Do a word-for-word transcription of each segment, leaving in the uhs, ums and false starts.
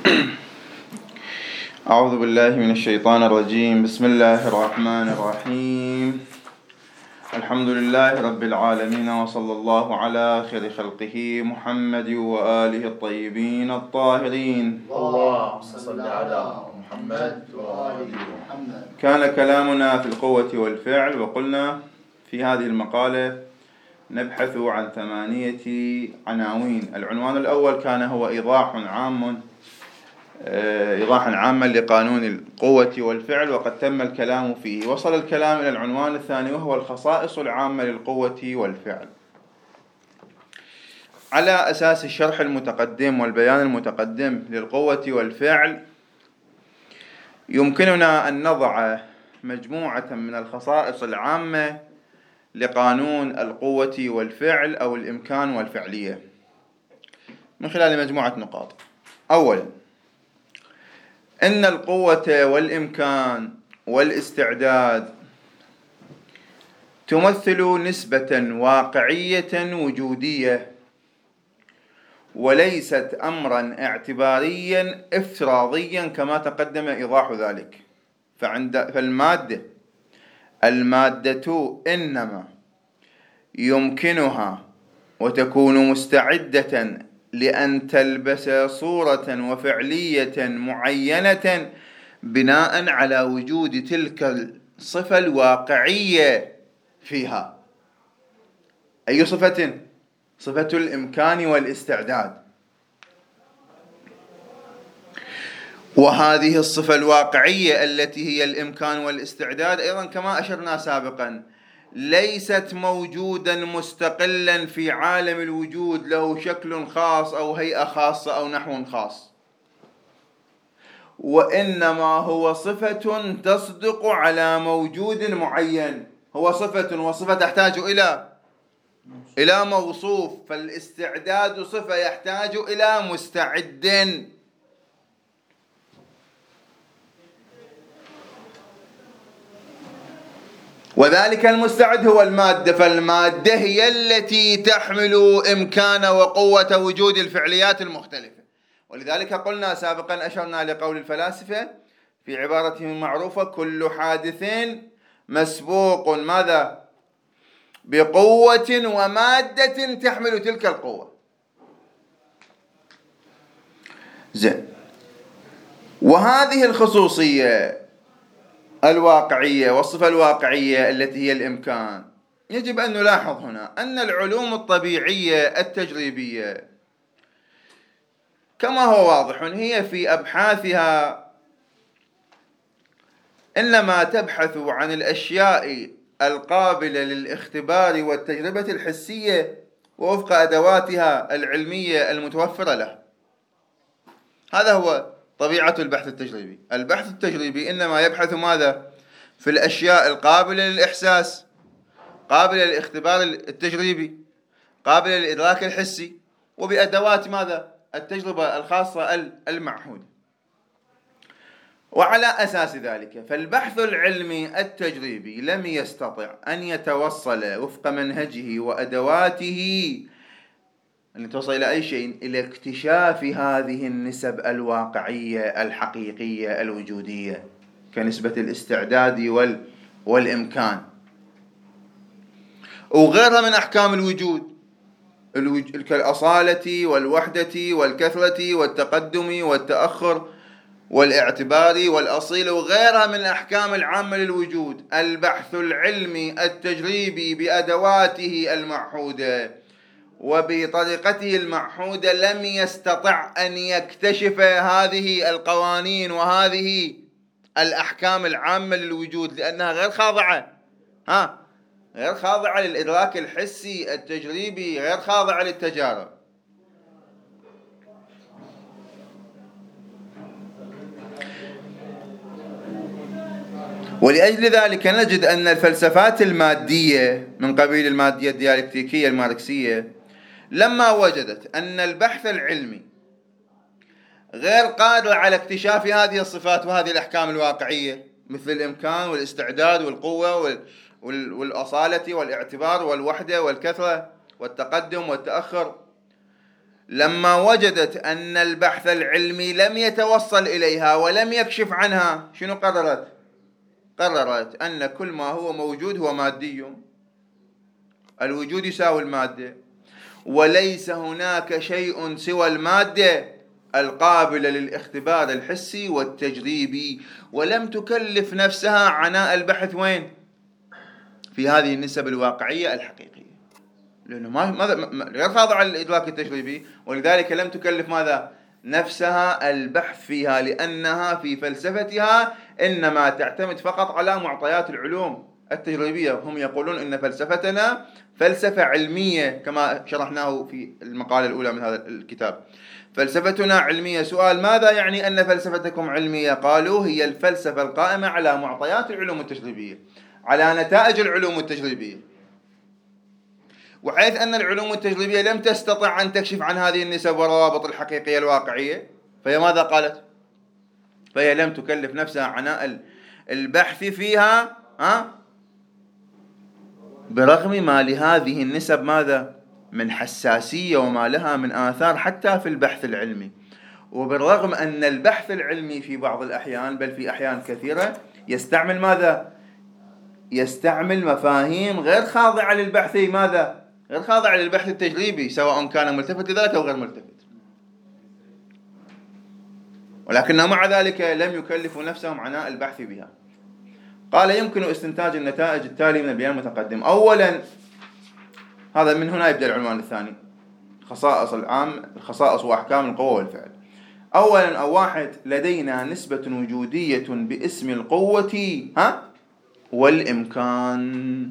أعوذ بالله من الشيطان الرجيم. بسم الله الرحمن الرحيم. الحمد لله رب العالمين، وصلى الله على خير خلقه محمد وآله الطيبين الطاهرين. اللهم صل على محمد وآل محمد. كان كلامنا في القوة والفعل، وقلنا في هذه المقالة نبحث عن ثمانية عناوين. العنوان الأول كان هو إيضاح عام إيضاحا عاما لقانون القوة والفعل، وقد تم الكلام فيه. وصل الكلام إلى العنوان الثاني، وهو الخصائص العامة للقوة والفعل. على أساس الشرح المتقدم والبيان المتقدم للقوة والفعل، يمكننا أن نضع مجموعة من الخصائص العامة لقانون القوة والفعل أو الإمكان والفعلية من خلال مجموعة نقاط. أولا، إن القوة والإمكان والاستعداد تمثل نسبة واقعية وجودية، وليست أمرا اعتباريا افتراضيا كما تقدم إيضاح ذلك. فعند فالمادة المادة إنما يمكنها وتكون مستعدة لأن تلبس صورة وفعلية معينة بناء على وجود تلك الصفة الواقعية فيها. أي صفة؟ صفة الإمكان والاستعداد. وهذه الصفة الواقعية التي هي الإمكان والاستعداد أيضا كما أشرنا سابقا ليست موجودا مستقلا في عالم الوجود له شكل خاص أو هيئة خاصة أو نحو خاص، وإنما هو صفة تصدق على موجود معين. هو صفة، وصفة تحتاج إلى إلى موصوف، فالاستعداد صفة يحتاج إلى مستعد، وذلك المستعد هو المادة. فالمادة هي التي تحمل إمكان وقوة وجود الفعليات المختلفة. ولذلك قلنا سابقا، أشرنا لقول الفلاسفة في عبارتهم المعروفة: كل حادث مسبوق ماذا؟ بقوة ومادة تحمل تلك القوة. زين. وهذه الخصوصية الواقعية والصفة الواقعية التي هي الإمكان، يجب أن نلاحظ هنا أن العلوم الطبيعية التجريبية كما هو واضح هي في أبحاثها إنما تبحث عن الأشياء القابلة للاختبار والتجربة الحسية ووفق أدواتها العلمية المتوفرة لها. هذا هو طبيعة البحث التجريبي. البحث التجريبي إنما يبحث ماذا؟ في الأشياء القابلة للإحساس، قابلة للاختبار التجريبي، قابلة للإدراك الحسي، وبأدوات ماذا؟ التجربة الخاصة المعهودة. وعلى أساس ذلك فالبحث العلمي التجريبي لم يستطع أن يتوصل وفق منهجه وأدواته أن توصل إلى أي شيء، إلى اكتشاف هذه النسب الواقعية الحقيقية الوجودية كنسبة الاستعداد وال... والإمكان وغيرها من أحكام الوجود الوج... كالأصالة والوحدة والكثرة والتقدم والتأخر والاعتبار والأصيل وغيرها من الأحكام العامة للوجود. البحث العلمي التجريبي بأدواته المعهودة وبطريقته المعهودة لم يستطع أن يكتشف هذه القوانين وهذه الأحكام العامة للوجود، لأنها غير خاضعة ها غير خاضعة للإدراك الحسي التجريبي، غير خاضعة للتجارب. ولأجل ذلك نجد أن الفلسفات المادية من قبيل المادية الديالكتيكية الماركسية لما وجدت أن البحث العلمي غير قادر على اكتشاف هذه الصفات وهذه الأحكام الواقعية مثل الإمكان والاستعداد والقوة والأصالة والاعتبار والوحدة والكثرة والتقدم والتأخر، لما وجدت أن البحث العلمي لم يتوصل إليها ولم يكشف عنها، شنو قررت؟ قررت أن كل ما هو موجود هو مادي، الوجود يساوي المادة، وليس هناك شيء سوى المادة القابلة للاختبار الحسي والتجريبي، ولم تكلف نفسها عناء البحث وين؟ في هذه النسب الواقعية الحقيقية، لأنه ما غير خاضعة للإدراك التجريبي، ولذلك لم تكلف ماذا؟ نفسها البحث فيها، لأنها في فلسفتها إنما تعتمد فقط على معطيات العلوم التجريبية. هم يقولون إن فلسفتنا فلسفة علمية كما شرحناه في المقالة الأولى من هذا الكتاب. فلسفتنا علمية. سؤال: ماذا يعني أن فلسفتكم علمية؟ قالوا: هي الفلسفة القائمة على معطيات العلوم التجريبية، على نتائج العلوم التجريبية، وحيث أن العلوم التجريبية لم تستطع أن تكشف عن هذه النسب والروابط الحقيقية الواقعية، فهي ماذا قالت؟ فهي لم تكلف نفسها عناء البحث فيها، ها؟ برغم ما لهذه النسب ماذا؟ من حساسية، وما لها من آثار حتى في البحث العلمي، وبالرغم أن البحث العلمي في بعض الأحيان، بل في أحيان كثيرة، يستعمل ماذا؟ يستعمل مفاهيم غير خاضعة للبحث ماذا؟ غير خاضعة للبحث التجريبي، سواء كان ملتفت لذلك أو غير ملتفت، ولكنهم مع ذلك لم يكلفوا نفسهم عناء البحث بها. قال: يمكن استنتاج النتائج التالية من البيان المتقدم. أولا، هذا من هنا يبدأ العنوان الثاني، خصائص العام، الخصائص وأحكام القوة والفعل. أولا أو واحد، لدينا نسبة وجودية باسم القوة ها والإمكان.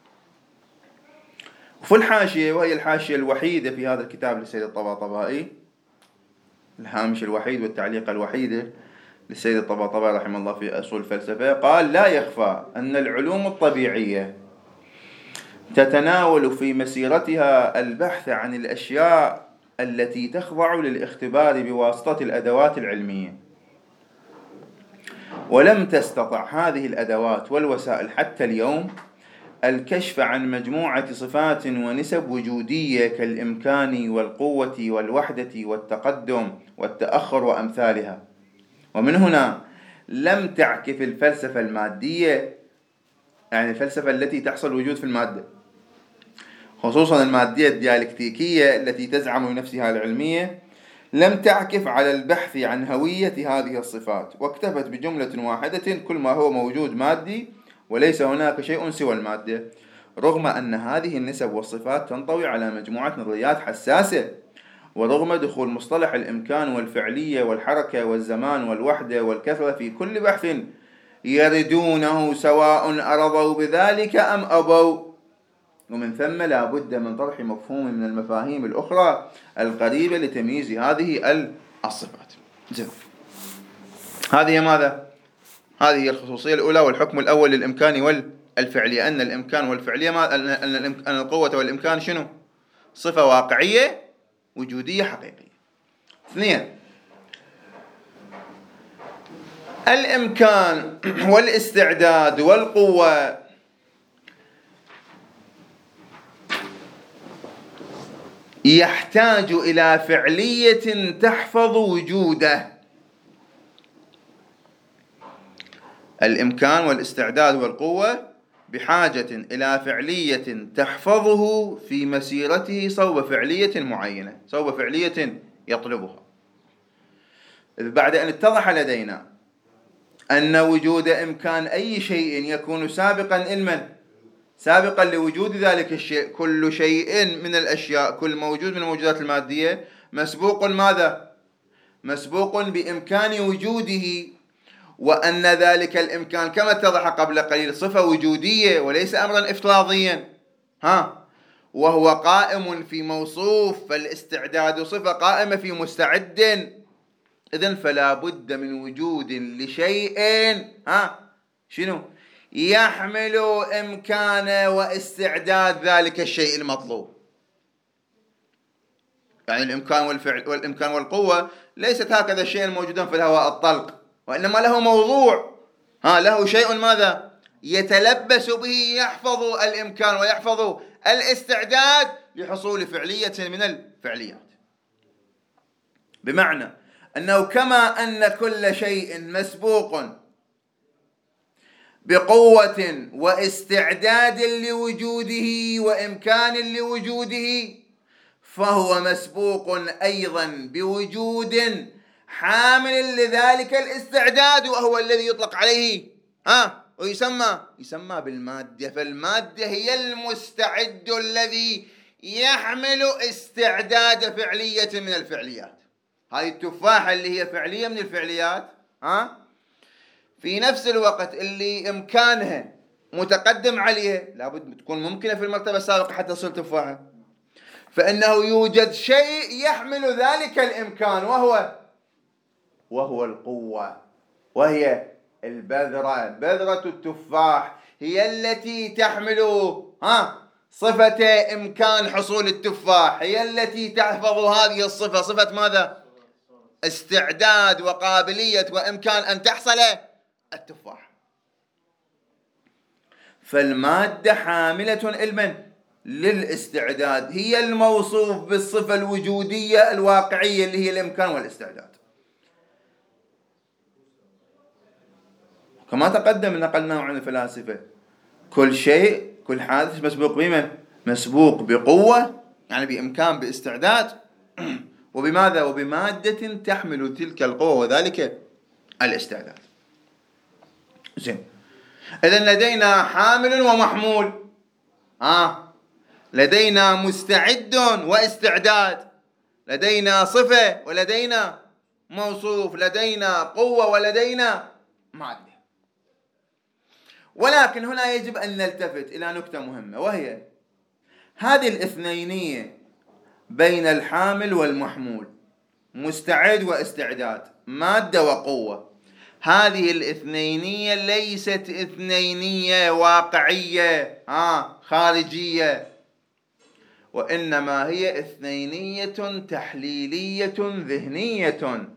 وفي الحاشية، وهي الحاشية الوحيدة في هذا الكتاب للسيد الطباطبائي، الهامش الوحيد والتعليق الوحيدة للسيد الطباطبائي رحمه الله في أصول الفلسفة، قال: لا يخفى أن العلوم الطبيعية تتناول في مسيرتها البحث عن الأشياء التي تخضع للاختبار بواسطة الأدوات العلمية، ولم تستطع هذه الأدوات والوسائل حتى اليوم الكشف عن مجموعة صفات ونسب وجودية كالإمكان والقوة والوحدة والتقدم والتأخر وأمثالها. ومن هنا لم تعكف الفلسفة المادية، يعني الفلسفة التي تحصل وجود في المادة، خصوصا المادية الديالكتيكية التي تزعم بنفسها العلمية، لم تعكف على البحث عن هوية هذه الصفات، واكتفت بجملة واحدة: كل ما هو موجود مادي، وليس هناك شيء سوى المادة، رغم أن هذه النسب والصفات تنطوي على مجموعة نظريات حساسة، ورغم دخول مصطلح الإمكان والفعلية والحركة والزمان والوحدة والكثرة في كل بحث يردونه سواء أرضوا بذلك أم أبوا. ومن ثم لا بد من طرح مفهوم من المفاهيم الأخرى القريبة لتمييز هذه الصفات. زين، هذه ماذا؟ هذه الخصوصية الأولى والحكم الأول للإمكان والفعلية، أن الإمكان والفعلية ما أن القوة والإمكان شنو؟ صفة واقعية وجودية حقيقية. اثنين، الإمكان والاستعداد والقوة يحتاج إلى فعلية تحفظ وجوده. الإمكان والاستعداد والقوة بحاجة إلى فعلية تحفظه في مسيرته صوب فعلية معينة، صوب فعلية يطلبها. بعد أن اتضح لدينا أن وجود إمكان أي شيء يكون سابقا علما، سابقا لوجود ذلك الشيء، كل شيء من الأشياء، كل موجود من الموجودات المادية مسبوق ماذا؟ مسبوق بإمكان وجوده، وأن ذلك الإمكان كما اتضح قبل قليل صفة وجودية وليس أمرا افتراضيا، ها، وهو قائم في موصوف، فالاستعداد صفة قائمة في مستعد. إذن فلا بد من وجود لشيء، ها، شنو؟ يحمل إمكان واستعداد ذلك الشيء المطلوب. يعني الإمكان والفعل والإمكان والقوة ليست هكذا الشيء الموجود في الهواء الطلق، وإنما له موضوع، ها، له شيء ماذا؟ يتلبس به، يحفظ الإمكان ويحفظ الاستعداد لحصول فعلية من الفعليات. بمعنى أنه كما أن كل شيء مسبوق بقوة واستعداد لوجوده وإمكان لوجوده، فهو مسبوق أيضا بوجود حامل لذلك الاستعداد، وهو الذي يطلق عليه ها ويسمى يسمى بالمادة. فالمادة هي المستعد الذي يحمل استعداد فعلية من الفعليات. هذه التفاحة اللي هي فعلية من الفعليات، ها في نفس الوقت اللي إمكانها متقدم عليها لابد تكون ممكنة في المرتبة السابقة حتى تصير تفاحة، فإنه يوجد شيء يحمل ذلك الإمكان وهو وهو القوة، وهي البذرة. بذرة التفاح هي التي تحمل ها صفة إمكان حصول التفاح، هي التي تحفظ هذه الصفة، صفة ماذا؟ استعداد وقابلية وإمكان أن تحصل التفاح. فالمادة حاملة علما للاستعداد، هي الموصوف بالصفة الوجودية الواقعية اللي هي الإمكان والاستعداد. كما تقدم نقلناه عن الفلاسفة، كل شيء كل حادث مسبوق بمن؟ مسبوق بقوة، يعني بإمكان باستعداد، وبماذا؟ وبمادة تحمل تلك القوة وذلك الاستعداد. زين، إذن لدينا حامل ومحمول، آه لدينا مستعد واستعداد، لدينا صفة ولدينا موصوف، لدينا قوة ولدينا مادة. ولكن هنا يجب أن نلتفت إلى نكتة مهمة، وهي هذه الاثنينية بين الحامل والمحمول، مستعد واستعداد، مادة وقوة. هذه الاثنينية ليست اثنينية واقعية آه خارجية، وإنما هي اثنينية تحليلية ذهنية.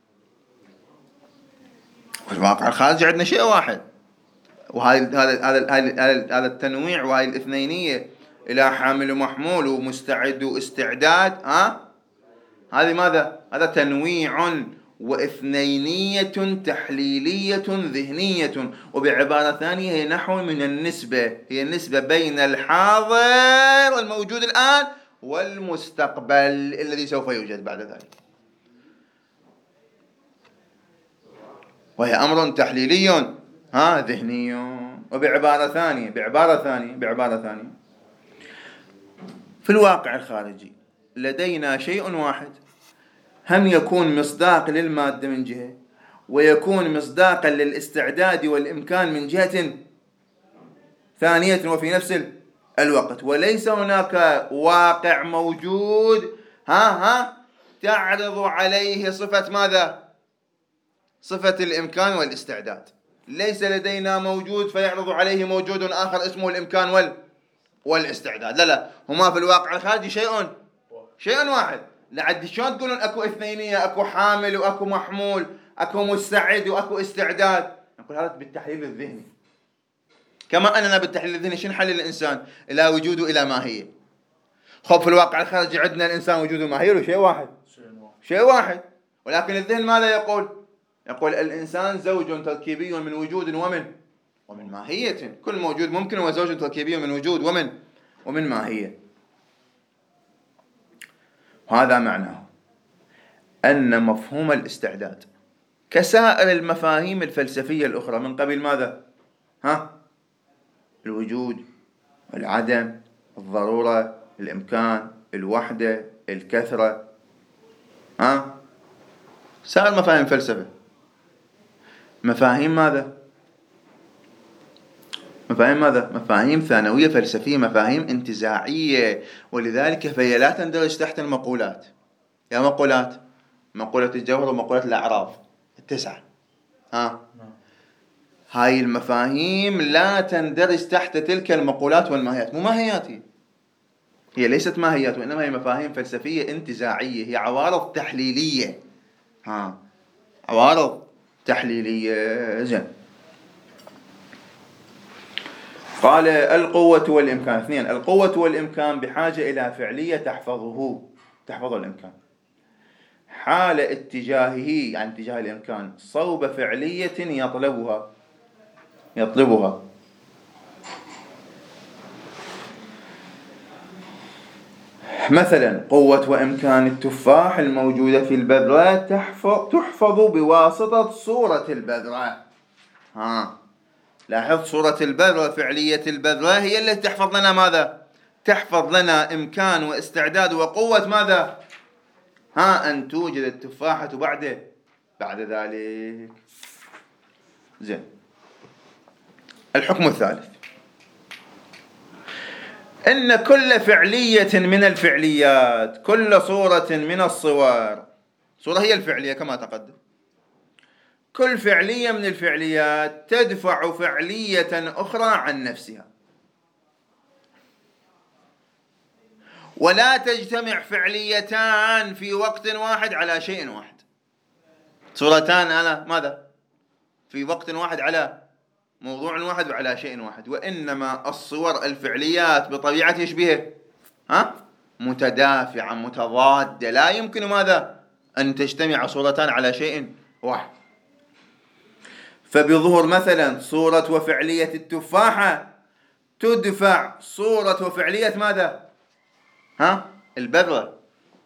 والواقع الخارجي عندنا شيء واحد، وهذا هذا هذا هذا التنويع وهذه الاثنينية إلى حامل ومحمول ومستعد واستعداد، ها هذه ماذا؟ هذا تنويع واثنينية تحليلية ذهنية. وبعبارة ثانية هي نحو من النسبة، هي النسبة بين الحاضر الموجود الآن والمستقبل الذي سوف يوجد بعد ذلك، وهي أمر تحليلي ها ذهني. وبعبارة ثانية بعبارة ثانية بعبارة ثانية في الواقع الخارجي لدينا شيء واحد هم يكون مصداق للمادة من جهة، ويكون مصداقا للاستعداد والإمكان من جهة ثانية وفي نفس الوقت، وليس هناك واقع موجود ها ها تعرض عليه صفة ماذا؟ صفة الإمكان والاستعداد. ليس لدينا موجود فيعرض عليه موجود آخر اسمه الإمكان وال والاستعداد، لا لا، هما في الواقع الخارجي شيء شيء واحد. لعد شلون تقولون اكو اثنينية، اكو حامل واكو محمول، اكو مستعد واكو استعداد؟ نقول هذا بالتحليل الذهني. كما اننا بالتحليل الذهني شنو نحلل الانسان؟ الى وجوده الى ماهية. خب في الواقع الخارجي عندنا الانسان وجوده ماهية وشيء واحد شيء واحد، ولكن الذهن ماذا يقول؟ يقول الانسان زوج تركيبي من وجود ومن ومن ماهية. كل موجود ممكن هو زوج تركيبي من وجود ومن ومن ماهية. هذا معناه أن مفهوم الاستعداد كسائر المفاهيم الفلسفية الأخرى من قبل ماذا؟ ها؟ الوجود، العدم، الضرورة، الإمكان، الوحدة، الكثرة، ها؟ سائر مفاهيم الفلسفة مفاهيم ماذا؟ مفاهيم ماذا؟ مفاهيم ثانوية فلسفية، مفاهيم انتزاعية، ولذلك فهي لا تندرج تحت المقولات. يا مقولات، مقولة الجوهر ومقولة الأعراض التسعة، ها؟ هاي المفاهيم لا تندرج تحت تلك المقولات والماهيات. مو ماهيات، هي هي ليست ماهيات، وإنما هي مفاهيم فلسفية انتزاعية، هي عوارض تحليلية، ها، عوارض تحليلية. زين، قال القوة والإمكان. اثنين، القوة والإمكان بحاجة إلى فعلية تحفظه تحفظ الإمكان. حال اتجاهه يعني اتجاه الإمكان صوب فعلية يطلبها يطلبها مثلا قوة وإمكان التفاح الموجودة في البذرة تحفظ, تحفظ بواسطة صورة البذرة. ها لاحظ صورة البذرة فعلية البذرة هي التي تحفظ لنا ماذا؟ تحفظ لنا إمكان واستعداد وقوة ماذا؟ ها أن توجد التفاحة بعد بعد ذلك. زين. الحكم الثالث إن كل فعلية من الفعليات كل صورة من الصور صورة هي الفعلية كما تقدم كل فعلية من الفعليات تدفع فعلية أخرى عن نفسها ولا تجتمع فعليتان في وقت واحد على شيء واحد. صورتان على ماذا؟ في وقت واحد على موضوع واحد وعلى شيء واحد. وإنما الصور الفعليات بطبيعة يشبهه ها متدافعة متضادة لا يمكن ماذا أن تجتمع صورتان على شيء واحد. فبظهور مثلا صورة وفعلية التفاحة تدفع صورة وفعلية ماذا ها البذرة.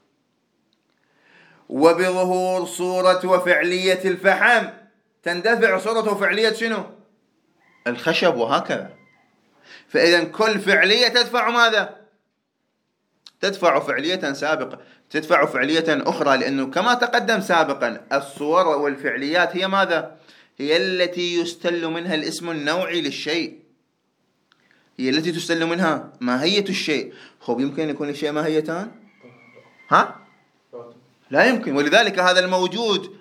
وبظهور صورة وفعلية الفحم تندفع صورة وفعلية شنو الخشب وهكذا. فإذا كل فعلية تدفع ماذا تدفع فعلية سابقة تدفع فعلية أخرى لأنه كما تقدم سابقا الصور والفعليات هي ماذا هي التي يستل منها الاسم النوعي للشيء هي التي تستل منها ماهية الشيء. خب يمكن يكون الشيء ماهيتان ها لا يمكن. ولذلك هذا الموجود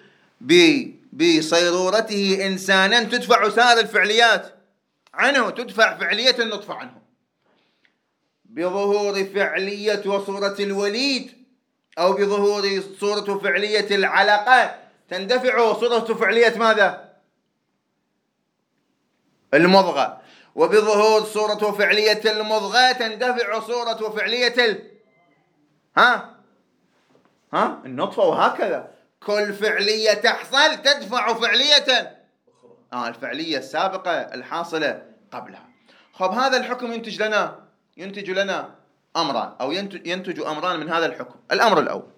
بصيرورته إنسانا تدفع سائر الفعليات عنه تدفع فعلية النطفة عنه. بظهور فعلية وصورة الوليد أو بظهور صورة فعلية العلقة تندفع صورة فعلية ماذا المضغة. وبظهور صورة فعلية المضغة تندفع صورة فعلية ال... ها ها النطفة وهكذا. كل فعلية تحصل تدفع فعلية آه الفعلية السابقة الحاصلة قبلها. خب هذا الحكم ينتج لنا ينتج لنا أمران أو ينتج, ينتج أمران من هذا الحكم. الأمر الأول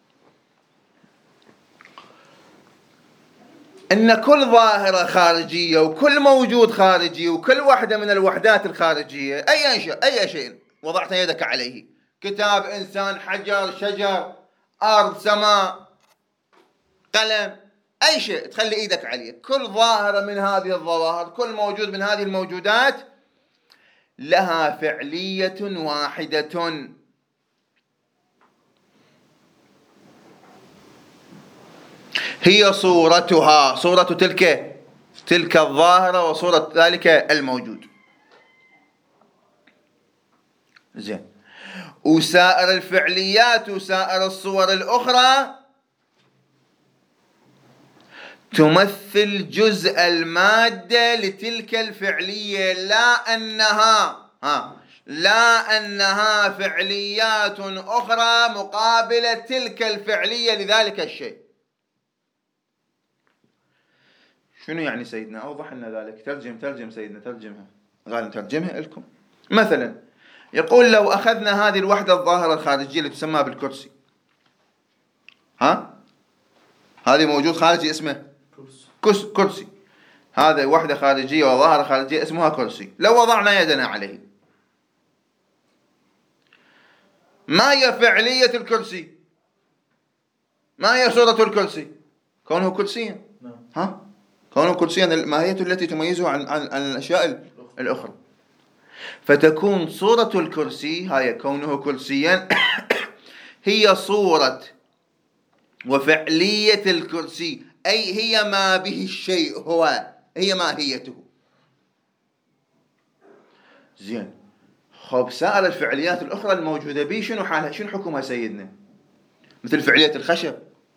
إن كل ظاهرة خارجية وكل موجود خارجي وكل واحدة من الوحدات الخارجية أي شيء أي شيء وضعت يدك عليه كتاب إنسان حجر شجر أرض سماء قلم أي شيء تخلي إيدك عليه كل ظاهرة من هذه الظواهر كل موجود من هذه الموجودات لها فعلية واحدة هي صورتها صورة تلك تلك الظاهرة وصورة ذلك الموجود. زين. وسائر الفعليات وسائر الصور الأخرى تمثل جزء المادة لتلك الفعلية لا أنها ها لا أنها فعليات أخرى مقابلة تلك الفعلية لذلك الشيء. شنو يعني سيدنا أوضح لنا ذلك ترجم ترجم سيدنا ترجمها قال نترجمها لكم. مثلا يقول لو أخذنا هذه الوحدة الظاهرة الخارجية اللي تسمى بالكرسي ها هذه موجود خارجي اسمه كرسي كرسي هذا وحدة خارجية وظاهرة خارجية اسمها كرسي. لو وضعنا يدنا عليه ما هي فعلية الكرسي ما هي صورة الكرسي كونه كرسيا ها كونه كرسيا الماهية التي تميزه عن, عن, عن الأشياء الأخرى. فتكون صورة الكرسي هي كونه كرسيا هي صورة وفعلية الكرسي أي هي ما به الشيء هو هي ماهيته. زين. خب سائر الفعليات الأخرى الموجودة به شنو حالها شنو حكمها سيدنا مثل فعلية الخشب.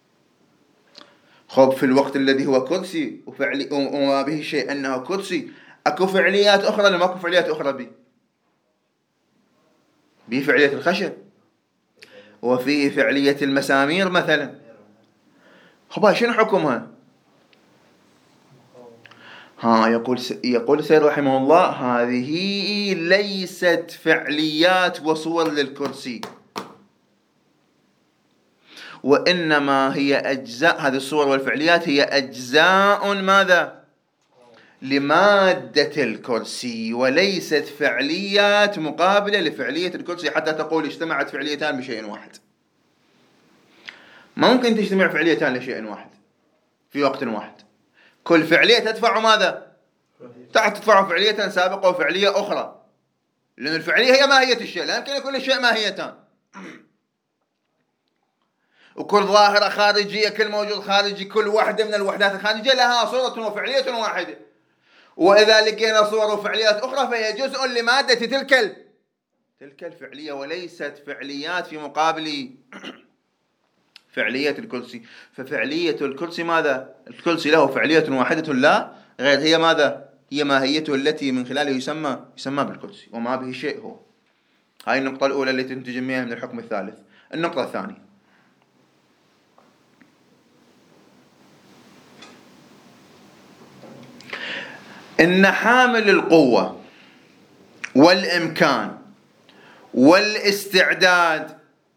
خب في الوقت الذي هو كرسي وفعلي وما به شيء أنه كرسي أكو فعليات أخرى لما أكو فعليات أخرى به به فعلية الخشب وفيه فعلية المسامير مثلا خب شنو حكمها؟ ها يقول يقول السيد رحمه الله هذه ليست فعليات وصور للكرسي، وإنما هي أجزاء، هذه الصور والفعليات هي أجزاء ماذا؟ لمادة الكرسي، وليست فعليات مقابلة لفعلية الكرسي حتى تقول اجتمعت فعليتان بشيء واحد. ما ممكن تجتمع فعليتان لشيء واحد في وقت واحد. كل فعلية تدفع ماذا؟ تدفع فعلية سابقة وفعلية أخرى، لأن الفعلية هي ماهية الشيء، لا يمكن يكون الشيء ماهيتان. وكل ظاهرة خارجية، كل موجود خارجي، كل واحدة من الوحدات الخارجية لها صورة وفعلية واحدة، وإذا لقينا صور وفعليات أخرى فهي جزء لمادة تلك تلك الفعلية، وليست فعليات في مقابل فعلية الكرسي. ففعلية الكرسي ماذا؟ الكرسي له فعلية واحدة لا غير، هي ماذا؟ هي ماهيته التي من خلاله يسمى يسمى بالكرسي، وما به شيء هو. هاي النقطة الأولى التي تنتج منها من الحكم الثالث. النقطة الثانية، إن حامل القوة والإمكان والاستعداد،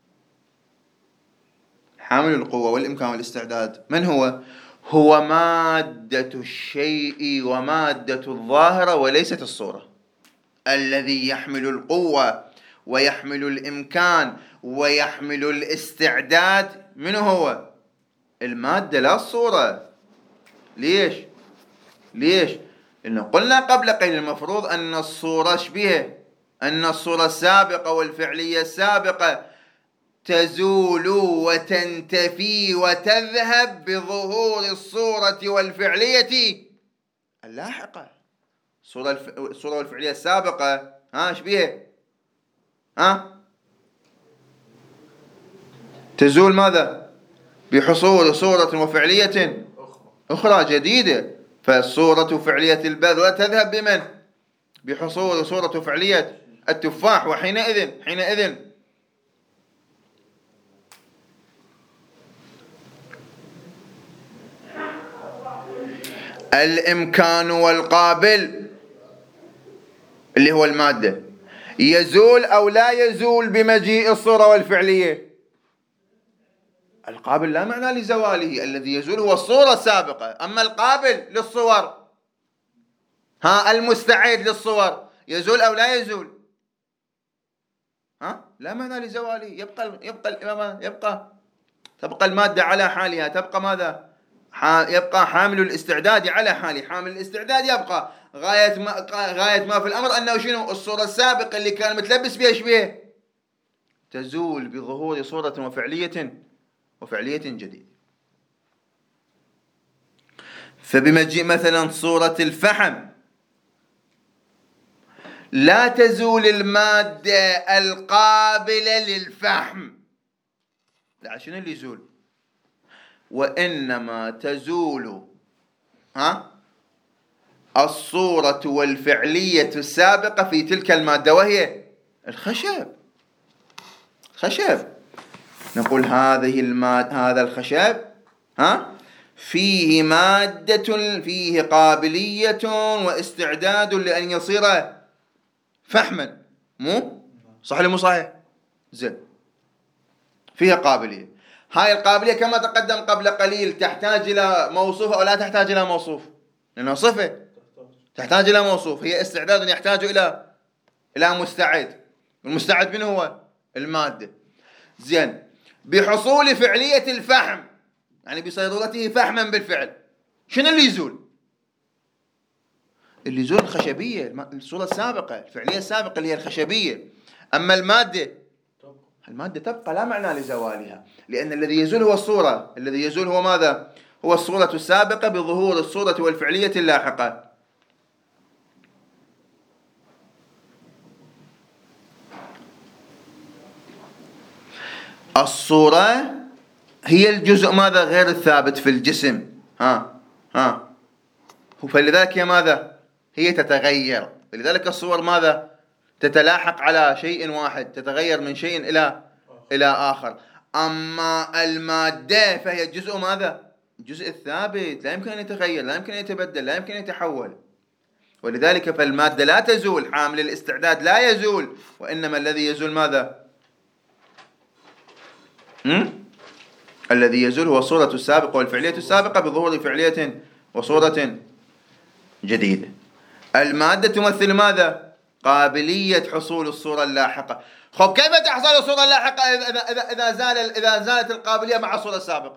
حامل القوة والإمكان والاستعداد من هو؟ هو مادة الشيء ومادة الظاهرة وليست الصورة. الذي يحمل القوة ويحمل الإمكان ويحمل الاستعداد من هو؟ المادة لا الصورة. ليش؟ ليش؟ إنه قلنا قبل قليل المفروض أن الصورة شبيهة، أن الصورة السابقة والفعلية السابقة تزول وتنتفي وتذهب بظهور الصورة والفعلية اللاحقة. الصورة الف... الصورة والفعلية السابقة ها شبيهة؟ ها تزول ماذا؟ بحصول صورة وفعلية أخرى جديدة. فالصورة وفعلية البذرة تذهب بمن؟ بحصول صورة وفعلية التفاح. وحينئذ حينئذ الإمكان والقابل اللي هو المادة يزول أو لا يزول بمجيء الصورة والفعلية؟ القابل لا معنى لزواله، الذي يزول هو الصورة السابقة. أما القابل للصور، ها المستعد للصور، يزول أو لا يزول؟ ها لا معنى لزواله، يبقى يبقى يبقى تبقى المادة على حالها، تبقى ماذا؟ يبقى حامل الاستعداد على حاله. حامل الاستعداد يبقى غاية ما غاية ما في الأمر أنه شنو؟ الصورة السابقة اللي كان متلبس بها شبيه تزول بظهور صورة وفعلية وفعلية جديدة. فبمجيء مثلا صورة الفحم لا تزول المادة القابلة للفحم، لا شنو اللي يزول؟ وإنما تزول ها الصورة والفعلية السابقة في تلك المادة وهي الخشب. خشب نقول هذه المادة، هذا الخشب ها فيه مادة، فيه قابلية واستعداد لأن يصير فحما. مو صح ولا مو صحيح؟ زين، فيها قابلية. هاي القابلية كما تقدم قبل قليل تحتاج إلى موصوف أو لا تحتاج إلى موصوف؟ لأنها صفة تحتاج إلى موصوف. هي استعداد يحتاج إلى إلى مستعد. المستعد من هو؟ المادة. زين، بحصول فعلية الفحم يعني بصيرورته فحما بالفعل، شنو اللي يزول؟ اللي يزول الخشبية، الصورة السابقة، الفعلية السابقة اللي هي الخشبية. أما المادة، المادة تبقى لا معنى لزوالها، لأن الذي يزول هو الصورة. الذي يزول هو ماذا؟ هو الصورة السابقة بظهور الصورة والفعلية اللاحقة. الصورة هي الجزء ماذا؟ غير الثابت في الجسم. ها ها فلذلك هي ماذا؟ هي تتغير. فلذلك الصور ماذا؟ تتلاحق على شيء واحد، تتغير من شيء إلى إلى آخر. أما المادة فهي جزء ماذا؟ الجزء الثابت لا يمكن أن يتغير، لا يمكن أن يتبدل، لا يمكن أن يتحول. ولذلك فالمادة لا تزول، حامل الاستعداد لا يزول، وإنما الذي يزول ماذا؟ م? الذي يزول هو الصورة السابقة والفعلية السابقة بظهور فعلية وصورة جديدة. المادة تمثل ماذا؟ قابلية حصول الصورة اللاحقة. خب كيف تحصل الصورة اللاحقة إذا, إذا, إذا, زال إذا زالت القابلية مع الصورة السابقة؟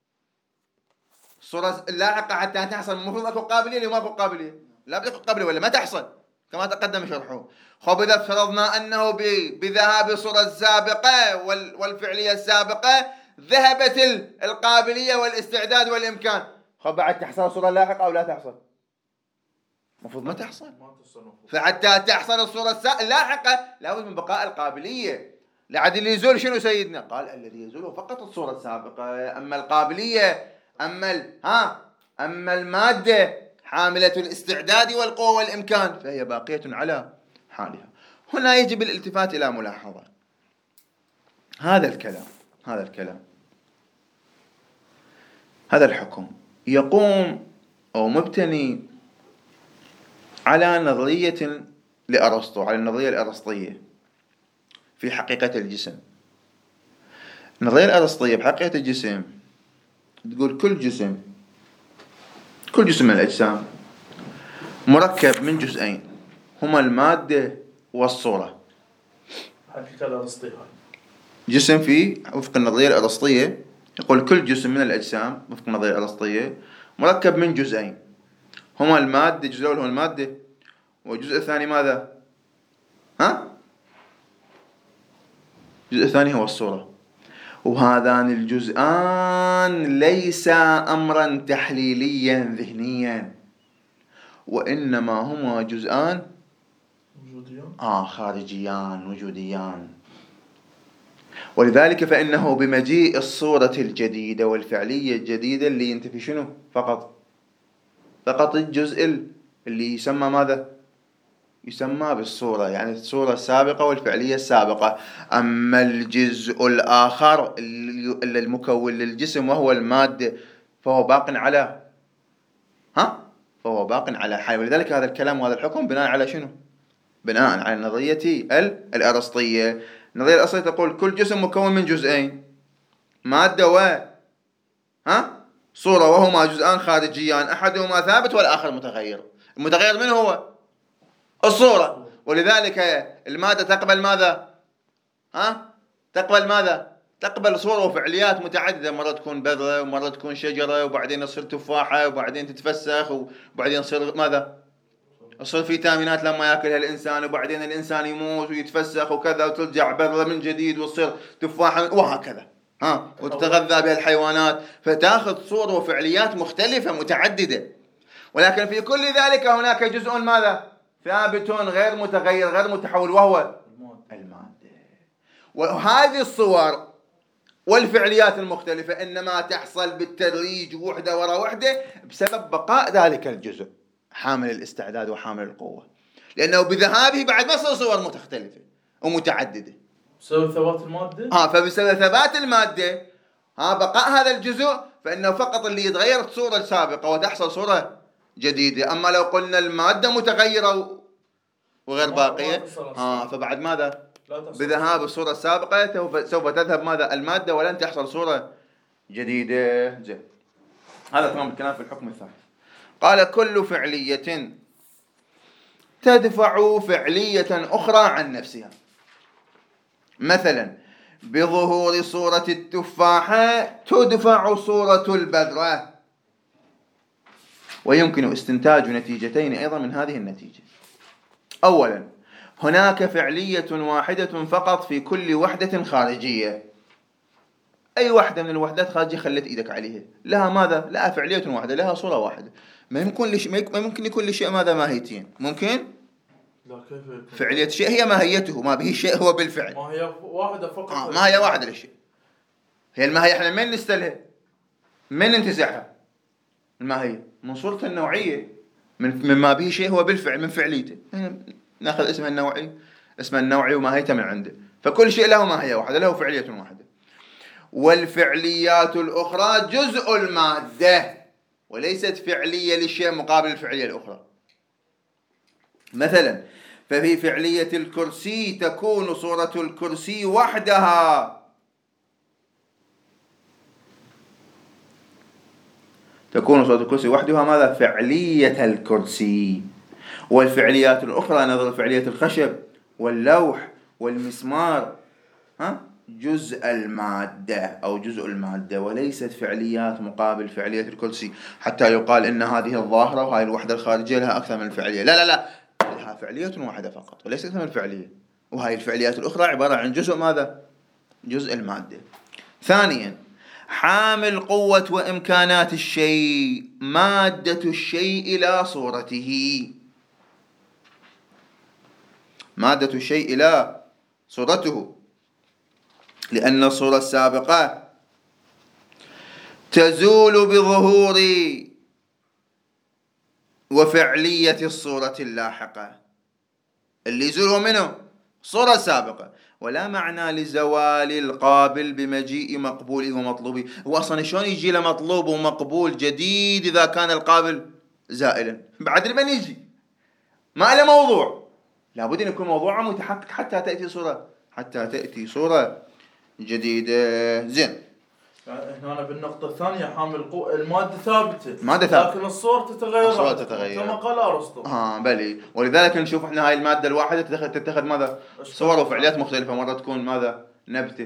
الصورة اللاحقة حتى تحصل المفروض أكو قابلية ولا ما أكو قابلية؟ لا بد أكو قابلية ولا ما تحصل كما تقدم شرحه. خب إذا فرضنا أنه بذهاب الصورة السابقة والفعلية السابقة ذهبت القابلية والاستعداد والإمكان، خب بعد تحصل الصورة اللاحقة أو لا تحصل؟ المفروض ما تحصل. فحتى تحصل الصورة اللاحقة لابد من بقاء القابلية. لعد اللي يزول شنو سيدنا؟ قال الذي يزول فقط الصورة السابقة، أما القابلية أما ها أما المادة حاملة الاستعداد والقوة والإمكان فهي باقية على حالها. هنا يجب الالتفات إلى ملاحظة هذا الكلام هذا الكلام هذا الحكم يقوم أو مبتني على نظرية لأرسطو، على النظرية الأرسطية في حقيقة الجسم. النظرية الأرسطية بحقيقة الجسم تقول كل جسم كل جسم من الأجسام مركب من جزئين هما المادة والصورة. حقيقة الأرسطية جسم في وفق النظرية الأرسطية يقول كل جسم من الأجسام وفق النظرية الأرسطية مركب من جزئين هما المادة، الجزء الأول هو المادة والجزء الثاني ماذا؟ ها؟ الجزء الثاني هو الصورة. وهذان الجزءان ليس أمرا تحليليا ذهنيا، وإنما هما جزءان وجوديان آه خارجيان وجوديان. ولذلك فإنه بمجيء الصورة الجديدة والفعلية الجديدة اللي ينتفي شنو؟ فقط فقط الجزء اللي يسمى ماذا؟ يسمى بالصورة، يعني الصورة السابقة والفعلية السابقة. أما الجزء الآخر اللي المكون للجسم وهو المادة فهو باق على ها؟ فهو باق على حال. ولذلك هذا الكلام وهذا الحكم بناء على شنو؟ بناء على نظرية الأرسطية. النظرية الأرسطية تقول كل جسم مكون من جزئين مادة و ها؟ صورة، وهما جزءان خارجيان أحدهما ثابت والآخر متغير. المتغير من هو؟ الصورة. ولذلك المادة تقبل ماذا؟ ها؟ تقبل ماذا؟ تقبل صورة وفعليات متعددة، مرة تكون بذرة ومرة تكون شجرة وبعدين تصير تفاحة وبعدين تتفسخ وبعدين تصير ماذا؟ تصير فيتامينات لما يأكلها الإنسان وبعدين الإنسان يموت ويتفسخ وكذا وترجع بذرة من جديد وتصير تفاحة وهكذا ها، وتتغذى بها الحيوانات. فتأخذ صورة وفعليات مختلفة متعددة، ولكن في كل ذلك هناك جزء ماذا؟ ثابت غير متغير غير متحول وهو المادة. وهذه الصور والفعليات المختلفة إنما تحصل بالتدريج وحدة وراء وحدة بسبب بقاء ذلك الجزء حامل الاستعداد وحامل القوة، لأنه بذهابه بعد ما صار صور مختلفة ومتعددة بسبب ثبات المادة. ها فبسبب ثبات المادة ها بقاء هذا الجزء، فإنه فقط اللي يتغير الصورة السابقة وتحصل صورة جديدة. أما لو قلنا المادة متغيرة وغير باقية ها فبعد ماذا؟ بذهاب الصورة السابقة سوف تذهب ماذا؟ المادة، ولن تحصل صورة جديدة. جي. هذا تمام الكلام في الحكم الثالث. قال كل فعلية تدفع فعلية أخرى عن نفسها. مثلا بظهور صورة التفاحة تدفع صورة البذرة، ويمكن استنتاج نتيجتين أيضا من هذه النتيجة. أولا هناك فعلية واحدة فقط في كل وحدة خارجية. أي وحدة من الوحدات خارجية خلت إيدك عليها لها ماذا؟ لها فعلية واحدة، لها صورة واحدة. ما يمكن لش... ما ممكن يكون لشيء ماذا ماهيتين؟ ممكن لا كيف يكون؟ فعلية شيء هي ماهيته، ما به شيء هو بالفعل. ما هي واحدة فقط. آه ما هي واحدة للشيء. هي الماهية احنا من نستلها؟ من ننتزعها؟ الماهية من صورتها النوعية، من مما به شيء هو بالفعل، من فعليته. ناخذ اسمها النوعي، اسمها النوعي وماهيته من عنده. فكل شيء له ماهية واحدة، له فعلية واحدة. والفعليات الأخرى جزء المادة وليست فعلية للشيء مقابل الفعلية الأخرى. مثلا ففي فعلية الكرسي تكون صورة الكرسي وحدها تكون صورة الكرسي وحدها ماذا؟ فعلية الكرسي. والفعليات الأخرى نظر فعلية الخشب واللوح والمسمار ها جزء المادة أو جزء المادة وليست فعليات مقابل فعلية الكرسي، حتى يقال إن هذه الظاهرة وهذه الوحدة الخارجية لها أكثر من الفعلية. لا لا لا لها فعلية واحدة فقط وليست أكثر من الفعلية، وهذه الفعليات الأخرى عبارة عن جزء ماذا؟ جزء المادة. ثانيا حامل قوة وإمكانات الشيء مادة الشيء إلى صورته، مادة الشيء إلى صورته، لأن الصورة السابقة تزول بظهور وفعلية الصورة اللاحقة. اللي يزول منه صورة سابقة، ولا معنى لزوال القابل بمجيء مقبوله ومطلوبه. هو أصلا شلون يجي له مطلوب ومقبول جديد إذا كان القابل زائلا؟ بعد لمن يجي؟ ما له موضوع، لابد أن يكون موضوعه متحقق حتى تأتي صورة حتى تأتي صورة جديدة. زين، هنا بالنقطة الثانية حامل قوة المادة ثابتة، مادة ثابتة لكن الصور تتغير، الصور تتغير كما قال أرسطو. ها بلي، ولذلك نشوف احنا هاي المادة الواحدة تتخذ تتخذ ماذا؟ صور وفعليات مختلفة. مرة تكون ماذا؟ نبتة،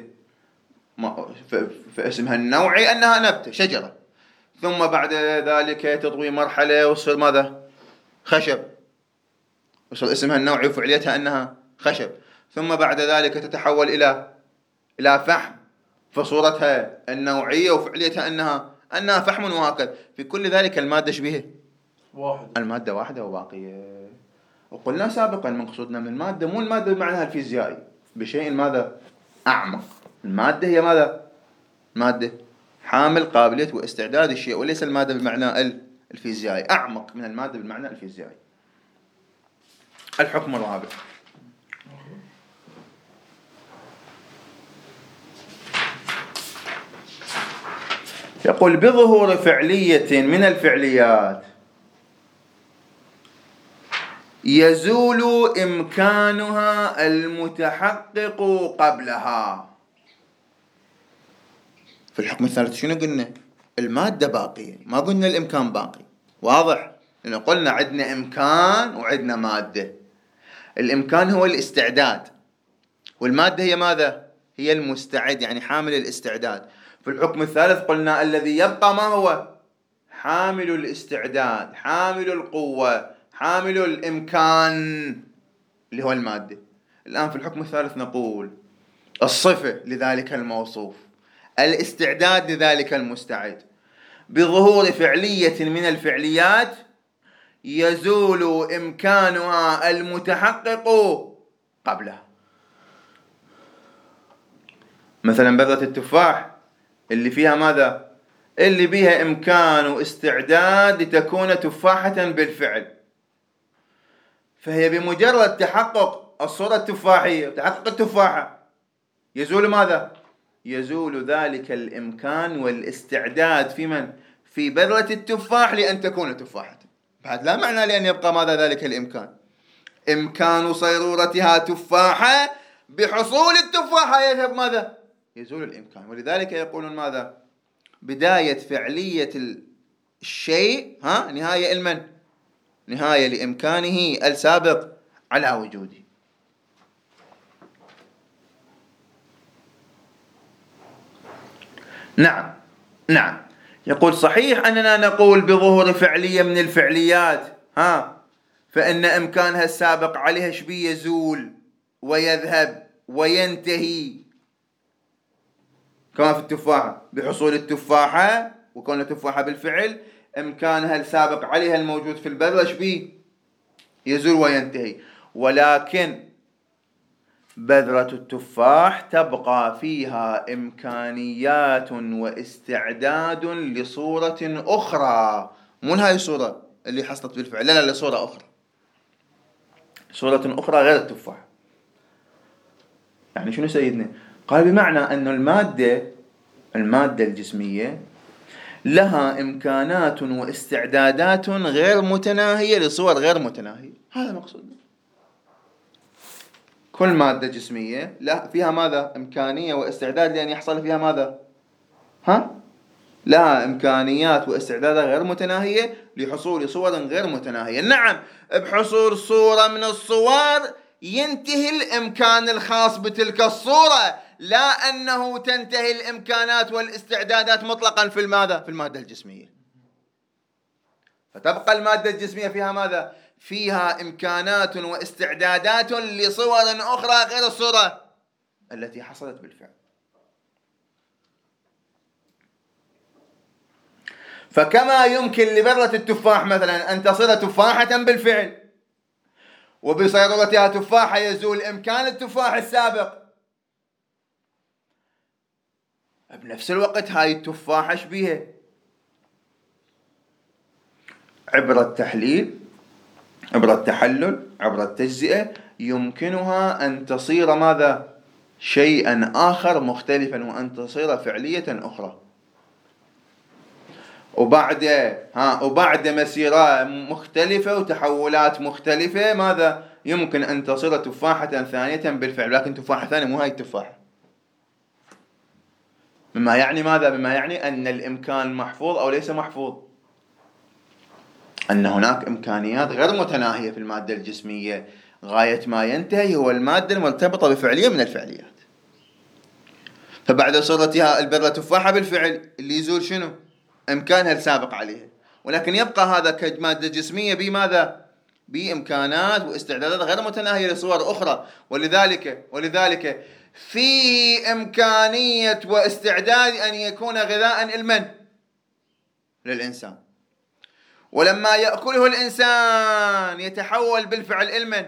فاسمها النوعي أنها نبتة شجرة، ثم بعد ذلك تطوي مرحلة وصل ماذا؟ خشب، وصل اسمها النوعي وفعليتها أنها خشب، ثم بعد ذلك تتحول إلى إلى فحم، فصورتها النوعية وفعليتها أنها أنها فحم، وهكذا. في كل ذلك المادة شبيهة واحد، المادة واحدة وباقية. وقلنا سابقا مقصودنا من المادة مو المادة بمعناها الفيزيائي، بشيء ماذا؟ أعمق. المادة هي ماذا؟ مادة حامل قابلية واستعداد الشيء، وليس المادة بمعنى الفيزيائي، أعمق من المادة بالمعنى الفيزيائي. الحكم الرابع يقول بظهور فعلية من الفعليات يزول إمكانها المتحقق قبلها. في الحكم الثالث شنو قلنا؟ المادة باقية، ما قلنا الإمكان باقي. واضح؟ لأنه قلنا عندنا إمكان وعندنا مادة. الإمكان هو الاستعداد، والمادة هي ماذا؟ هي المستعد، يعني حامل الاستعداد. في الحكم الثالث قلنا الذي يبقى ما هو؟ حامل الاستعداد، حامل القوة، حامل الإمكان اللي هو المادة. الآن في الحكم الثالث نقول الصفة لذلك الموصوف، الاستعداد لذلك المستعد، بظهور فعلية من الفعليات يزول إمكانها المتحقق قبلها. مثلا بذرة التفاح اللي فيها ماذا؟ اللي بيها إمكان واستعداد لتكون تفاحة بالفعل، فهي بمجرد تحقق الصورة التفاحية تحقق التفاحة يزول ماذا؟ يزول ذلك الإمكان والاستعداد في من؟ في بذرة التفاح لأن تكون تفاحة. بعد لا معنى لأن يبقى ماذا ذلك الإمكان؟ إمكان صيرورتها تفاحة، بحصول التفاحة يذهب ماذا؟ يزول الإمكان. ولذلك يقولون ماذا؟ بداية فعلية الشيء ها نهاية المن؟ نهاية لإمكانه السابق على وجوده. نعم نعم يقول صحيح أننا نقول بظهور فعلية من الفعليات ها فإن إمكانها السابق عليها شبيه يزول ويذهب وينتهي، كما في التفاحة بحصول التفاحة وكون التفاحة بالفعل إمكانها السابق عليها الموجود في البذرة شبيه يزول وينتهي. ولكن بذرة التفاح تبقى فيها إمكانيات واستعداد لصورة أخرى، مو هاي الصورة اللي حصلت بالفعل، لا لا لصورة أخرى، صورة أخرى غير التفاح. يعني شنو سيدنا؟ قال بمعنى أن المادة المادة الجسمية لها إمكانات واستعدادات غير متناهية لصور غير متناهية. هذا مقصودنا. كل مادة جسمية لا فيها ماذا؟ إمكانية واستعداد لأن يحصل فيها ماذا؟ ها؟ لها إمكانيات واستعدادات غير متناهية لحصول صور غير متناهية. نعم، بحصول صورة من الصور ينتهي الإمكان الخاص بتلك الصورة، لا أنه تنتهي الإمكانات والاستعدادات مطلقا في الماذا؟ في المادة الجسمية. فتبقى المادة الجسمية فيها ماذا؟ فيها إمكانات واستعدادات لصور أخرى غير الصورة التي حصلت بالفعل. فكما يمكن لبرة التفاح مثلا أن تصير تفاحة بالفعل، وبصيرورتها تفاحة يزول إمكان التفاح السابق، بنفس الوقت هاي التفاحة شبيهة عبر التحليل، عبر التحلل، عبر التجزئة يمكنها أن تصير ماذا؟ شيئا آخر مختلفا، وأن تصير فعلية أخرى. وبعد ها وبعد مسيرة مختلفة وتحولات مختلفة ماذا؟ يمكن أن تصير تفاحة ثانية بالفعل، لكن تفاحة ثانية مو هاي التفاحة. مما يعني ماذا؟ مما يعني أن الإمكان محفوظ أو ليس محفوظ، أن هناك إمكانيات غير متناهية في المادة الجسمية، غاية ما ينتهي هو المادة المرتبطة بفعلية من الفعليات. فبعد صورتها البرة تفاحة بالفعل اللي يزول شنو؟ إمكانها السابق عليها، ولكن يبقى هذا كمادة جسمية بماذا؟ بإمكانات واستعدادات غير متناهية لصور أخرى. ولذلك ولذلك فيه إمكانية واستعداد أن يكون غذاء لمن؟ للإنسان. ولما يأكله الإنسان يتحول بالفعل إلمن؟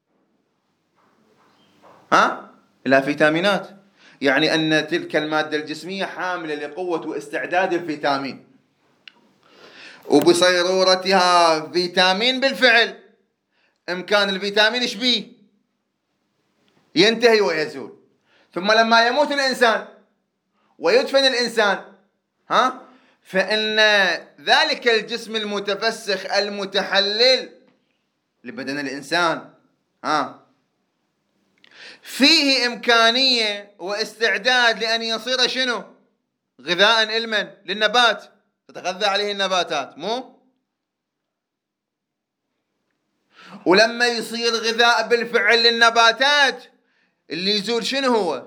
ها؟ إلى فيتامينات. يعني أن تلك المادة الجسمية حاملة لقوة واستعداد الفيتامين، وبصيرورتها فيتامين بالفعل. إمكان الفيتامين إيش بيه؟ ينتهي ويزول. ثم لما يموت الإنسان ويدفن الإنسان ها؟ فإن ذلك الجسم المتفسخ المتحلل لبدن الإنسان ها فيه إمكانية واستعداد لأن يصير شنو؟ غذاء لمن؟ للنبات، تتغذى عليه النباتات مو؟ ولما يصير غذاء بالفعل للنباتات اللي يزول شنو هو؟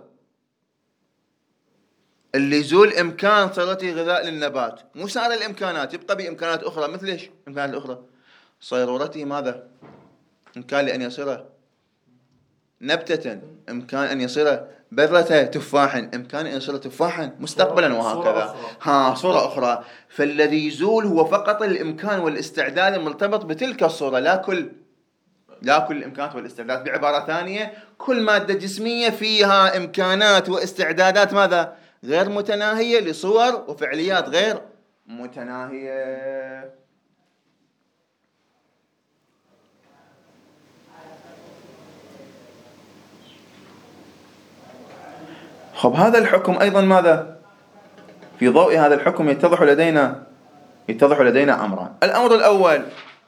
اللي يزول إمكان صيرته غذاء للنبات، مو صار الإمكانات، يبقى بإمكانات أخرى. مثل إيش؟ إمكانات الأخرى صيرورته ماذا؟ إمكان لأن يصير نبتة، إمكان أن يصير برة تفاح، إمكان أن يصير تفاحا مستقبلا، وهكذا ها صورة أخرى. فالذي يزول هو فقط الإمكان والاستعداد المرتبط بتلك الصورة، لا كل لا كل الإمكانات والاستعداد. بعبارة ثانية كل مادة جسمية فيها إمكانات واستعدادات ماذا؟ غير متناهية لصور وفعليات غير متناهية. خب هذا الحكم أيضا ماذا؟ في ضوء هذا الحكم يتضح لدينا يتضح لدينا أمران. الأمر الأول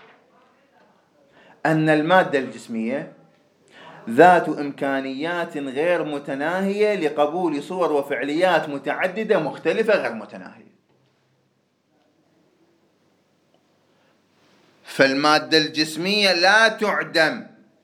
أن المادة الجسمية ذات إمكانيات غير متناهية لقبول صور وفعليات متعددة مختلفة غير متناهية. فالمادة الجسمية لا تعدم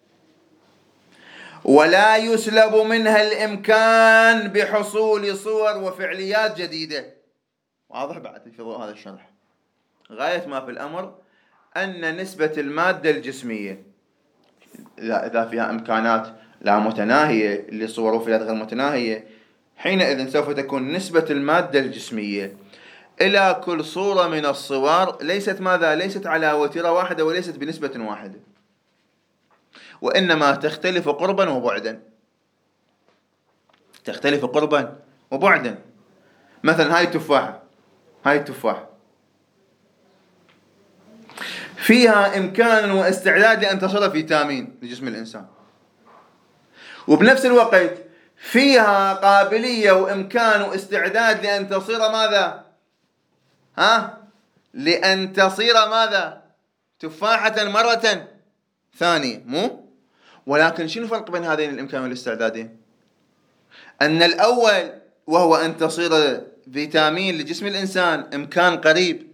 ولا يسلب منها الإمكان بحصول صور وفعليات جديدة. واضح بعد في ضوء هذا الشرح؟ غاية ما في الأمر أن نسبة المادة الجسمية إذا فيها إمكانات لا متناهية لصور وفعليات غير متناهية، حينئذ سوف تكون نسبة المادة الجسمية إلى كل صورة من الصور ليست ماذا؟ ليست على وتيرة واحدة وليست بنسبة واحدة، وإنما تختلف قربا وبعدا. تختلف قربا وبعدا. مثلا هاي التفاحة هاي التفاحة فيها إمكان واستعداد لأن تصير فيتامين لجسم الإنسان، وبنفس الوقت فيها قابلية وإمكان واستعداد لأن تصير ماذا؟ ها؟ لأن تصير ماذا؟ تفاحة مرة ثانية، مو؟ ولكن شنو الفرق بين هذين الإمكان والاستعدادين؟ أن الأول وهو أن تصير فيتامين لجسم الإنسان إمكان قريب،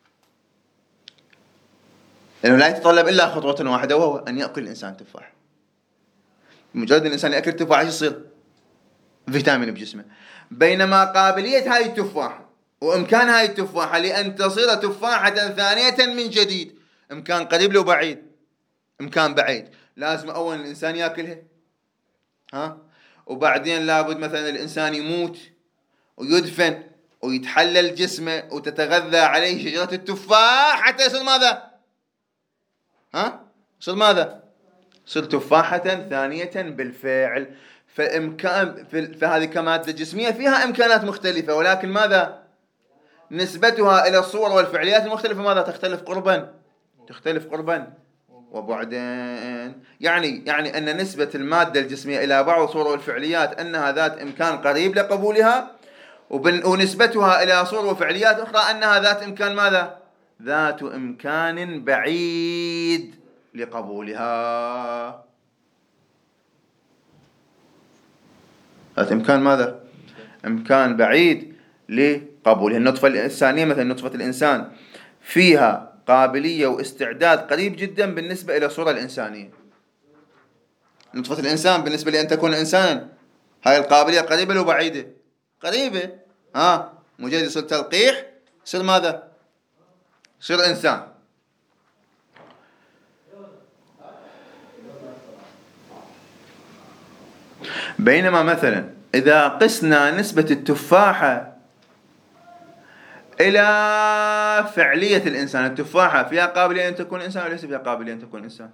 لأنه لا يتطلب إلا خطوة واحدة وهو أن يأكل الإنسان تفاح. مجرد الإنسان يأكل تفاح يصير فيتامين بجسمه. بينما قابلية هاي التفاحة وإمكان هاي التفاحة لأن تصير تفاحة ثانية من جديد إمكان قريب لو بعيد. إمكان بعيد لازم أولا الإنسان يأكلها، ها، وبعدين لابد مثلا الإنسان يموت ويدفن ويتحلل جسمه وتتغذى عليه شجرة التفاح حتى يصير ماذا؟ ها؟ يصير ماذا؟ يصير تفاحة ثانية بالفعل. فإمكان فهذه كمادة جسمية فيها إمكانات مختلفة، ولكن ماذا؟ نسبتها إلى الصور والفعليات المختلفة ماذا؟ تختلف قربا تختلف قربا وبعدين. يعني يعني أن نسبة المادة الجسمية إلى بعض الصور والفعليات أنها ذات إمكان قريب لقبولها، ونسبتها إلى صور وفعليات أخرى أنها ذات إمكان ماذا؟ ذات إمكان بعيد لقبولها. ذات إمكان ماذا؟ إمكان بعيد لقبولها. النطفة الإنسانية مثلا نطفة الإنسان فيها قابلية واستعداد قريب جدا بالنسبة إلى الصورة الإنسانية. نطفة الإنسان بالنسبة لأن تكون إنسانا هاي القابلية قريبة لو بعيدة؟ قريبة. ها، مجرد يصير تلقيح يصير ماذا؟ يصير إنسان. بينما مثلا إذا قسنا نسبة التفاحة إلى فعلية الإنسان، التفاحة فيها قابلية أن تكون إنسان وليس فيها قابلية أن تكون إنسان،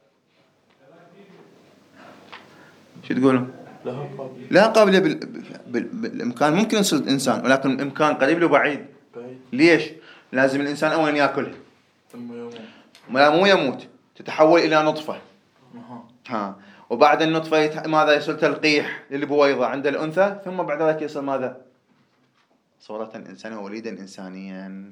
شو تقولون؟ لها قابلية بال... بال... بالإمكان ممكن يصير إنسان، ولكن الإمكان قريب له بعيد. ليش؟ لازم الإنسان أولا يأكلها ثم يموت. لا مو يموت، تتحول إلى نطفة. ها، وبعد النطفة يت... ماذا يصير تلقيح للبويضة عند الأنثى، ثم بعد ذلك يصير ماذا؟ صورة إنسانية ووليدا إنسانيا.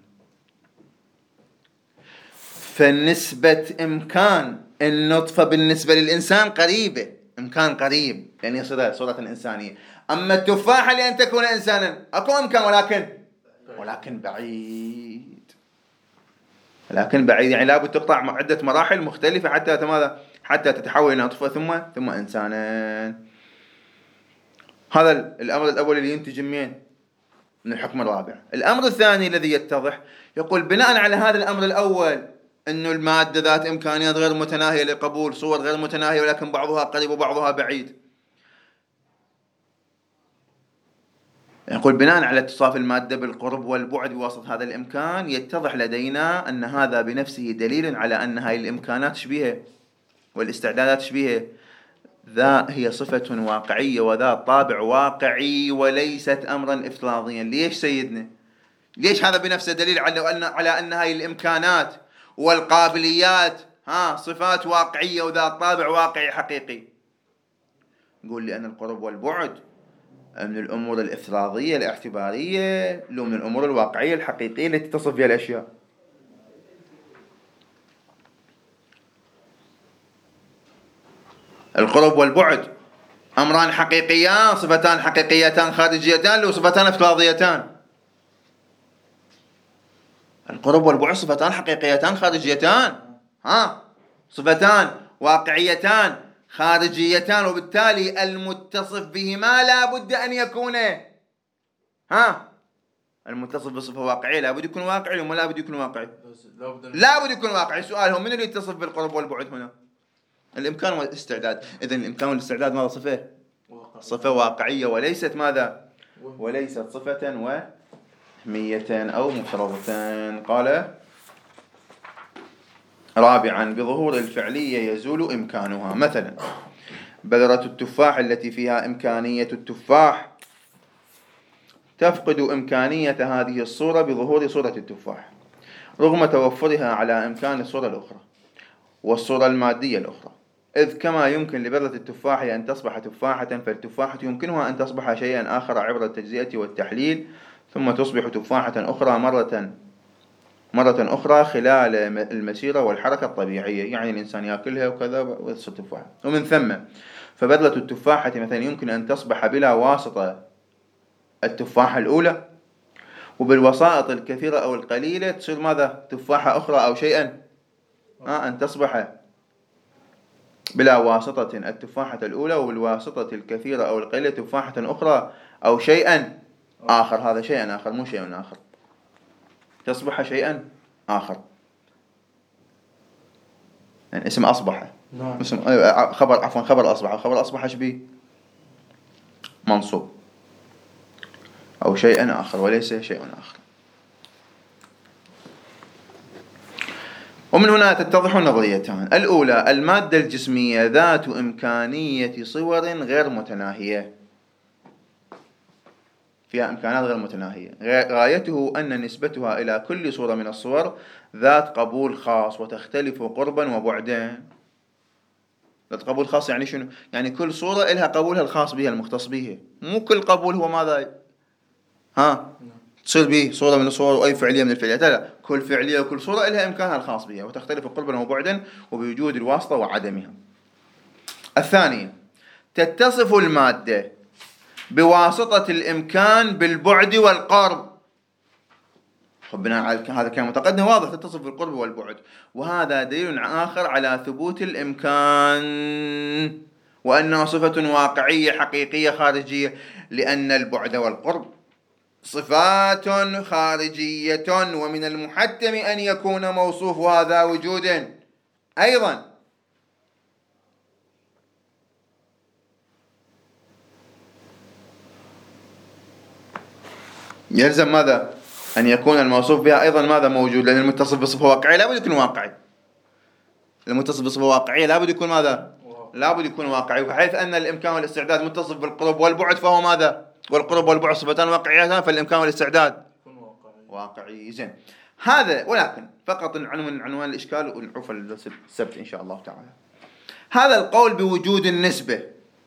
فنسبة إمكان النطفة بالنسبة للإنسان قريبة، إمكان قريب يعني يصير صورة إنسانية. أما التفاحة لأن تكون إنسانا أكو إمكان ولكن ولكن بعيد لكن بعيد يعني لابد تقطع عدة مراحل مختلفة حتى ماذا؟ حتى تتحول إلى نطفة ثم ثم إنسانا. هذا الأمر الأول اللي ينتج من من الحكم الرابع. الأمر الثاني الذي يتضح يقول بناء على هذا الأمر الأول أنه المادة ذات إمكانيات غير متناهية لقبول صور غير متناهية ولكن بعضها قريب وبعضها بعيد. يقول بناء على اتصاف المادة بالقرب والبعد بواسطة هذا الإمكان يتضح لدينا أن هذا بنفسه دليل على أن هذه الإمكانات شبيهة والاستعدادات شبيهة ذا هي صفة واقعية وذا طابع واقعي وليست أمرا افتراضيا. ليش سيدنا؟ ليش هذا بنفسه دليل على أن على أن هذه الإمكانات والقابليات ها صفات واقعية وذا طابع واقعي حقيقي؟ نقول لأن القرب والبعد من الأمور الافتراضية الاعتبارية لو من الأمور الواقعية الحقيقية التي تصف بها الأشياء. القرب والبعد أمران حقيقيان، صفتان حقيقيتان خارجيتان لو صفتان افتراضيتان. القرب والبعد صفتان حقيقيتان خارجيتان، ها صفتان واقعيتان خارجيتان، وبالتالي المتصف بهما لا بد أن يكون ها المتصف بصفة واقعية لا بد يكون واقعي وما لا بد يكون واقعي؟ لا بد يكون واقعي. سؤال هو من اللي يتصف بالقرب والبعد هنا؟ الإمكان والاستعداد. إذن الإمكان والاستعداد ماذا صفة؟ صفة واقعية وليست ماذا؟ وليست صفة وهمية أو مفترضة. قال رابعا بظهور الفعلية يزول إمكانها. مثلا بذرة التفاح التي فيها إمكانية التفاح تفقد إمكانية هذه الصورة بظهور صورة التفاح رغم توفرها على إمكان الصورة الأخرى والصورة المادية الأخرى. إذ كما يمكن لبذرة التفاح أن تصبح تفاحة، فالتفاحة يمكنها أن تصبح شيئا آخر عبر التجزئة والتحليل، ثم تصبح تفاحة أخرى مرة مرة أخرى خلال المسيرة والحركة الطبيعية، يعني الإنسان يأكلها وكذا وتصير تفاحة. ومن ثم فبذرة التفاحة مثلا يمكن أن تصبح بلا واسطة التفاحة الأولى، وبالوسائط الكثيرة أو القليلة تصير ماذا؟ تفاحة أخرى أو شيئا آه أن تصبح بلا واسطة التفاحة الأولى، وبالواسطة الكثيرة أو القليلة تفاحة أخرى أو شيئا آخر. هذا شيئا آخر مو شيء آخر، تصبح شيئا آخر، يعني اسم أصبح اسم خبر عفوا خبر أصبح، خبر أصبح إيش بيه؟ منصوب أو شيئا آخر وليس شيء آخر. ومن هنا تتضح نظريتان. الأولى: المادة الجسمية ذات إمكانية صور غير متناهية، فيها إمكانات غير متناهية، غايته أن نسبتها إلى كل صورة من الصور ذات قبول خاص وتختلف قربا وبعدا. ذات قبول خاص يعني شنو؟ يعني كل صورة لها قبولها الخاص بها المختص بها، مو كل قبول هو ماذا؟ ها تصير به صورة من الصور وأي فعلية من الفعليات، لا، كل فعلية وكل صورة لها إمكانها الخاص بها وتختلف قربا وبعدا وبوجود الواسطة وعدمها. الثانية: تتصف المادة بواسطة الإمكان بالبعد والقرب. بناء على هذا كان متقدم واضح، تتصف بالقرب والبعد، وهذا دليل آخر على ثبوت الإمكان وأنها صفة واقعية حقيقية خارجية، لأن البعد والقرب صفات خارجية، ومن المحتم أن يكون موصوف هذا وجودا أيضا. يلزم ماذا؟ أن يكون الموصوف بها أيضا ماذا؟ موجود، لأن المتصف بصفة واقعية لا بد يكون واقعي. المتصف بصفة واقعية لا بد يكون ماذا؟ لا بد يكون واقعي، وحيث أن الإمكان والاستعداد متصف بالقرب والبعد فهو ماذا؟ والقرب والبعد صفتان واقعيتان، فالإمكان والاستعداد واقعي. زين، هذا ولكن فقط عنوان عنوان الإشكال ونعرف السبت إن شاء الله تعالى. هذا القول بوجود النسبة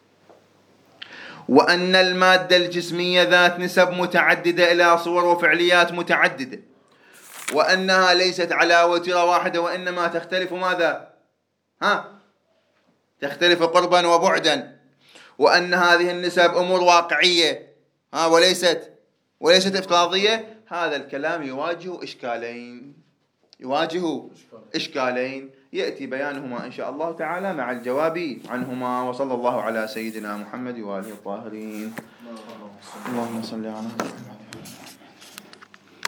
وأن المادة الجسمية ذات نسب متعددة إلى صور وفعليات متعددة، وأنها ليست على وتيرة واحدة وإنما تختلف ماذا؟ ها؟ تختلف قربا وبعدا، وأن هذه النسب أمور واقعية ها وليست وليست افتراضية. هذا الكلام يواجه إشكالين يواجه إشكالين يأتي بيانهما إن شاء الله تعالى مع الجواب عنهما. وصلى الله على سيدنا محمد وآله الطاهرين. اللهم صل على محمد.